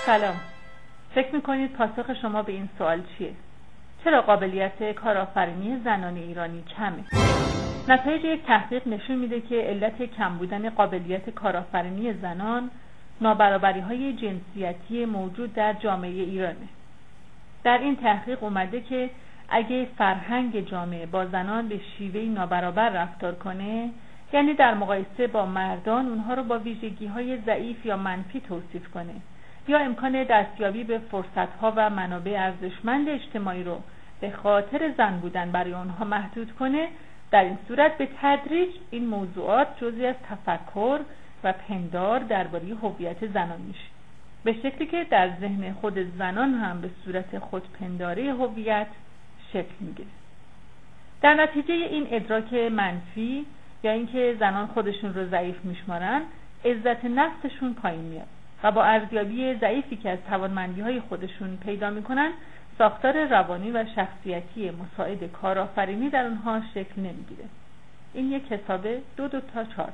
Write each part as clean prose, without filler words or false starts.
سلام. فکر میکنید پاسخ شما به این سوال چیه؟ چرا قابلیت کارآفرینی زنان ایرانی کمه؟ نتایج یک تحقیق نشون میده که علت کم بودن قابلیت کارآفرینی زنان نابرابری‌های جنسیتی موجود در جامعه ایرانه. در این تحقیق اومده که اگه فرهنگ جامعه با زنان به شیوهی نابرابر رفتار کنه، یعنی در مقایسه با مردان اونها رو با ویژگی‌های ضعیف یا منفی توصیف کنه، یا امکان دستیابی به فرصت‌ها و منابع ارزشمند اجتماعی رو به خاطر زن بودن برای اونها محدود کنه، در این صورت به تدریج این موضوعات جزئی از تفکر و پندار درباره هویت زنان میشه، به شکلی که در ذهن خود زنان هم به صورت خودپنداره هویت شکل میگیره. در نتیجه این ادراک منفی یا اینکه زنان خودشون رو ضعیف میشمارن، عزت نفسشون پایین میاد و با ارزیابی ضعیفی که از توانمندی‌های خودشون پیدا میکنن، ساختار روانی و شخصیتی مساعد کارآفرینی در اونها شکل نمیگیره. این یک حسابه 2 تا 4.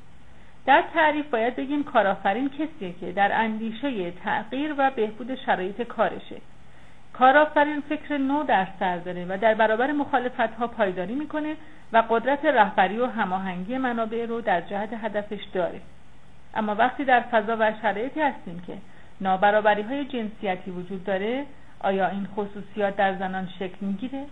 در تعریف باید بگیم کارآفرین کسیه که در اندیشه تغییر و بهبود شرایط کارشه. کارآفرین فکر نو در سر داره و در برابر مخالفت‌ها پایداری میکنه و قدرت رهبری و هماهنگی منابع رو در جهت هدفش داره. اما وقتی در فضا و شرایطی هستیم که نابرابری‌های جنسیتی وجود داره، آیا این خصوصیات در زنان شکل میگیره؟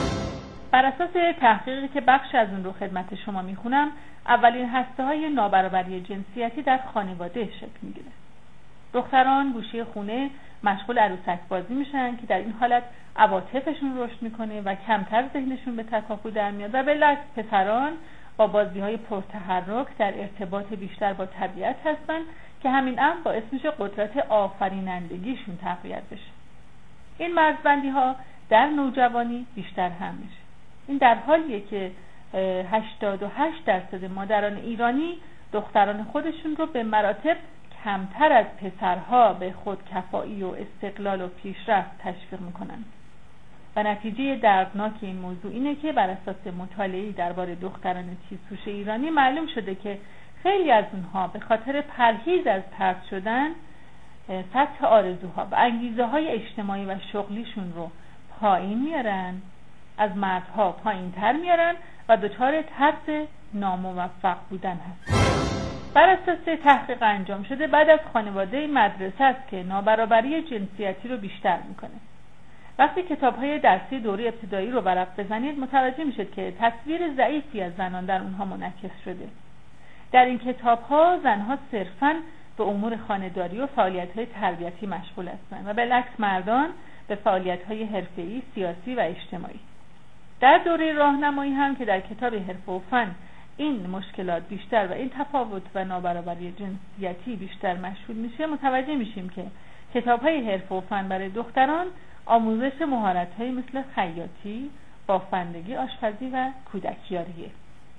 بر اساس تحقیقی که بخش از اون رو خدمت شما میخونم، اولین هسته‌های نابرابری جنسیتی در خانواده شکل میگیره. دختران گوشه خونه مشغول عروسک بازی میشن که در این حالت عواطفشون رشد میکنه و کمتر ذهنشون به تکاپو در میاد و بالعکس پسران با بازی‌های پرتحرک در ارتباط بیشتر با طبیعت هستن که همین امر باعث میشه قدرت آفرینندگیشون تقویت بشه. این مرزبندی‌ها در نوجوانی بیشتر هم میشه. این در حالیه که 88% مادران ایرانی دختران خودشون رو به مراتب کمتر از پسرها به خودکفایی و استقلال و پیشرفت تشویق میکنن. و نتیجه دردناک این موضوع اینه که بر اساس مطالعه‌ای درباره دختران تیزهوش ایرانی معلوم شده که خیلی از اونها به خاطر پرهیز از طرد شدن سطح آرزوها و انگیزه‌های اجتماعی و شغلیشون رو پایین میارن، از مردها پایین تر میارن و دچار ترس ناموفق بودن هستن. بر اساس تحقیق انجام شده، بعد از خانواده مدرسه است که نابرابری جنسیتی رو بیشتر میکنه. وقتی کتاب‌های درسی دوره ابتدایی رو ورق بزنید، متوجه میشید که تصویر ضعیفی از زنان در اونها منعکس شده. در این کتاب‌ها زنها صرفاً به امور خانه‌داری و فعالیت‌های تربیتی مشغول هستند و بالعکس مردان به فعالیت‌های حرفه‌ای، سیاسی و اجتماعی. در دوره راهنمایی هم که در کتاب حرفه و فن این مشکلات بیشتر و این تفاوت و نابرابری جنسیتی بیشتر مشهود میشه، متوجه میشیم که کتاب‌های حرفه و فن برای دختران آموزش مهارت‌هایی مثل خیاطی، بافندگی، آشپزی و کودکیاریه،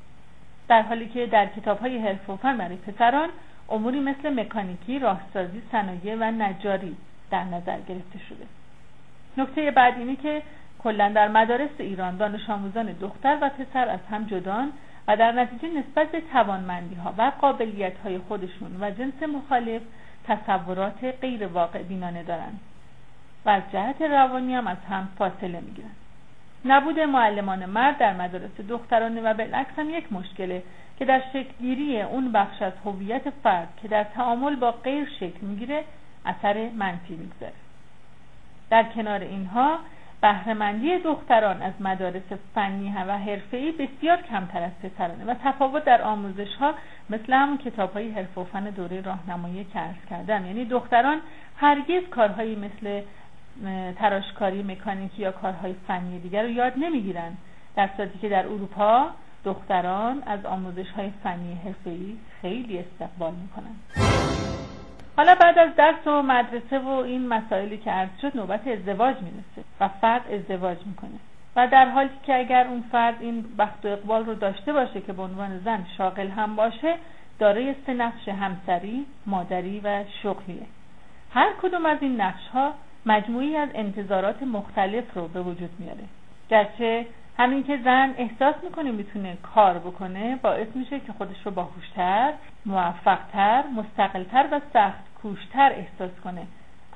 در حالی که در کتاب‌های حرفه و فن برای پسران اموری مثل مکانیکی، راهسازی، صنایع و نجاری در نظر گرفته شده. نکته بعد اینه که کلاً در مدارس ایران دانش آموزان دختر و پسر از هم جدان و در نتیجه نسبت به توانمندی‌ها و قابلیت‌های خودشون و جنس مخالف تصورات غیر واقع بینانه دارند و از جهت روانی هم از هم فاصله می‌گیرن. نبود معلمان مرد در مدارس دخترانه و بالعکس هم یک مشکله که در شکل‌گیری اون بخش از هویت فرد که در تعامل با غیر شکل می‌گیره اثر منفی می‌گذاره. در کنار اینها بهره‌مندی دختران از مدارس فنی و حرفه‌ای بسیار کمتر از پسرانه و تفاوت در آموزش‌ها مثل همون کتاب‌های حرفه و فن دوره راهنمایی که عرض کردم، یعنی دختران هرگز کارهایی مثل تراشکاری، مکانیکی یا کارهای فنی دیگر رو یاد نمی‌گیرن، در صورتی که در اروپا دختران از آموزش‌های فنی حرفه‌ای خیلی استقبال می‌کنن. حالا بعد از درس و مدرسه و این مسائلی که عرض شد، نوبت ازدواج میرسه و فرد ازدواج میکنه و در حالی که اگر اون فرد این بخت و اقبال رو داشته باشه که به عنوان زن شاغل هم باشه، دارای 3 نقش همسری، مادری و شغلیه. هر کدوم از این نقش‌ها مجموعی از انتظارات مختلف رو به وجود میاره. گرچه همین که زن احساس میکنه میتونه کار بکنه باعث میشه که خودش رو باهوشتر، موفقتر، مستقلتر و سخت کوشتر احساس کنه،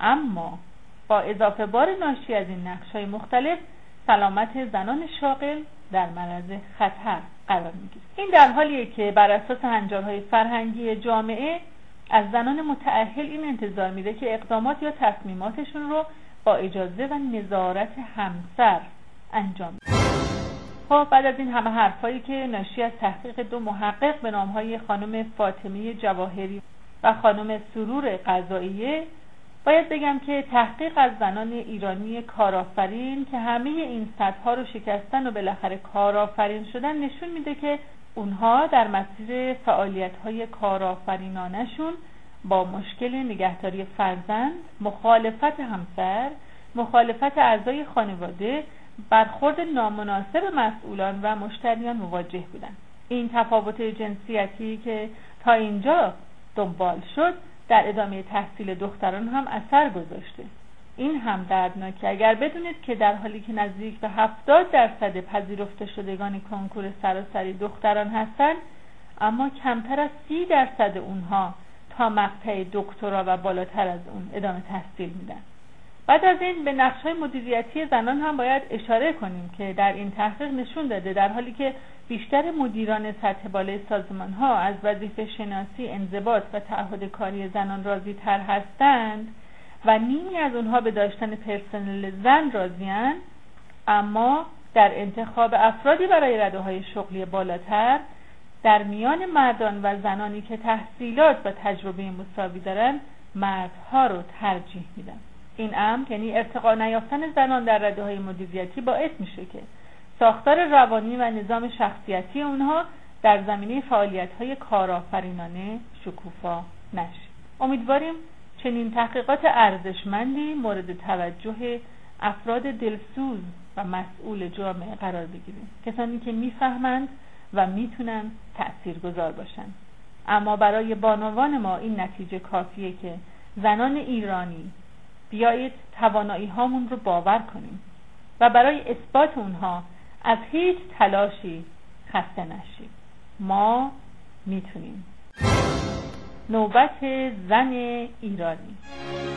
اما با اضافه بار ناشی از این نقش‌های مختلف سلامت زنان شاغل در معرض خطر قرار می‌گیرد. این در حالیه که بر اساس هنجارهای فرهنگی جامعه از زنان متأهل این انتظار میره که اقدامات یا تصمیماتشون رو با اجازه و نظارت همسر انجام بدن. خب بعد از این همه حرفایی که ناشی از تحقیق دو محقق به نامهای خانم فاطمه جواهری و خانم سرور قضاییه، باید بگم که تحقیق از زنان ایرانی کارآفرین که همه این سطح‌ها رو شکستن و بالاخره کارآفرین شدن نشون میده که اونها در مسیر فعالیت‌های کارآفرینانه‌شون با مشکل نگهداری فرزند، مخالفت همسر، مخالفت اعضای خانواده، برخورد نامناسب مسئولان و مشتریان مواجه بودند. این تفاوت جنسیتی که تا اینجا دنبال شد در ادامه تحصیل دختران هم اثر گذاشته. این هم دردناکه اگر بدونید که در حالی که نزدیک به 70% پذیرفته شدگان کنکور سراسری دختران هستند، اما کمتر از 30% اونها تا مقطع دکترا و بالاتر از اون ادامه تحصیل میدن. بعد از این به نقش‌های مدیریتی زنان هم باید اشاره کنیم که در این تحقیق نشون داده در حالی که بیشتر مدیران سطح بالای سازمان‌ها از وظیفه شناسی، انضباط و تعهد کاری زنان راضی تر هستند و نیمی از اونها به داشتن پرسنل زن راضی‌اند، اما در انتخاب افرادی برای رده‌های شغلی بالاتر در میان مردان و زنانی که تحصیلات و تجربه مساوی دارند مردها رو ترجیح میدن. این امر یعنی ارتقا نیافتن زنان در رده‌های مدیریتی باعث میشه که ساختار روانی و نظام شخصیتی اونها در زمینه فعالیت‌های کارآفرینانه شکوفا نشه. امیدواریم چنین تحقیقات ارزشمندی مورد توجه افراد دلسوز و مسئول جامعه قرار بگیره، کسانی که میفهمند و میتونن تأثیرگذار باشن. اما برای بانوان ما این نتیجه کافیه که زنان ایرانی بیایید توانایی هامون رو باور کنیم و برای اثبات اونها از هیچ تلاشی خسته نشیم. ما میتونیم. نوبت زن ایرانی.